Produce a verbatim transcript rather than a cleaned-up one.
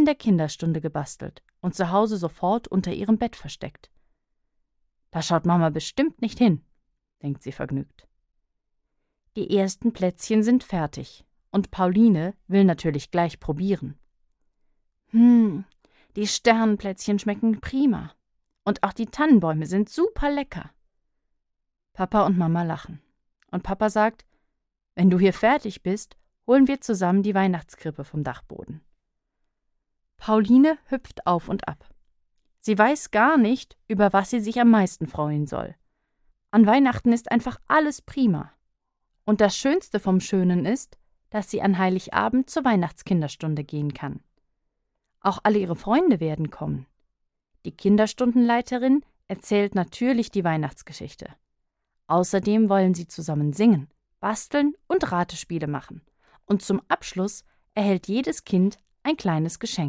der Kinderstunde gebastelt und zu Hause sofort unter ihrem Bett versteckt. Da schaut Mama bestimmt nicht hin, denkt sie vergnügt. Die ersten Plätzchen sind fertig und Pauline will natürlich gleich probieren. Hm, die Sternenplätzchen schmecken prima und auch die Tannenbäume sind super lecker. Papa und Mama lachen und Papa sagt, wenn du hier fertig bist, holen wir zusammen die Weihnachtskrippe vom Dachboden. Pauline hüpft auf und ab. Sie weiß gar nicht, über was sie sich am meisten freuen soll. An Weihnachten ist einfach alles prima. Und das Schönste vom Schönen ist, dass sie an Heiligabend zur Weihnachtskinderstunde gehen kann. Auch alle ihre Freunde werden kommen. Die Kinderstundenleiterin erzählt natürlich die Weihnachtsgeschichte. Außerdem wollen sie zusammen singen, basteln und Ratespiele machen. Und zum Abschluss erhält jedes Kind ein kleines Geschenk.